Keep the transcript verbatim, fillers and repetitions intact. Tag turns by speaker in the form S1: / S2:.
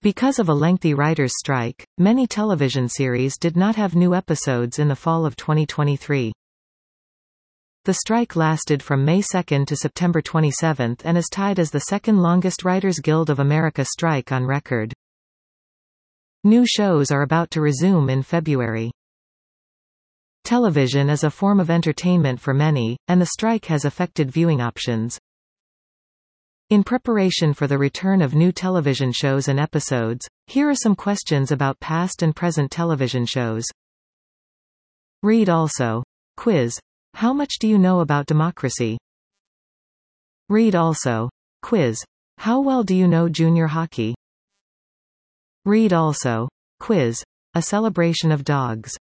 S1: Because of a lengthy writers' strike, many television series did not have new episodes in the fall of twenty twenty-three. The strike lasted from May second to September twenty-seventh and is tied as the second longest Writers Guild of America strike on record. New shows are about to resume in February. Television is a form of entertainment for many, and the strike has affected viewing options. In preparation for the return of new television shows and episodes, here are some questions about past and present television shows. Read also. Quiz. How much do you know about democracy? Read also. Quiz. How well do you know junior hockey? Read also. Quiz. A celebration of dogs.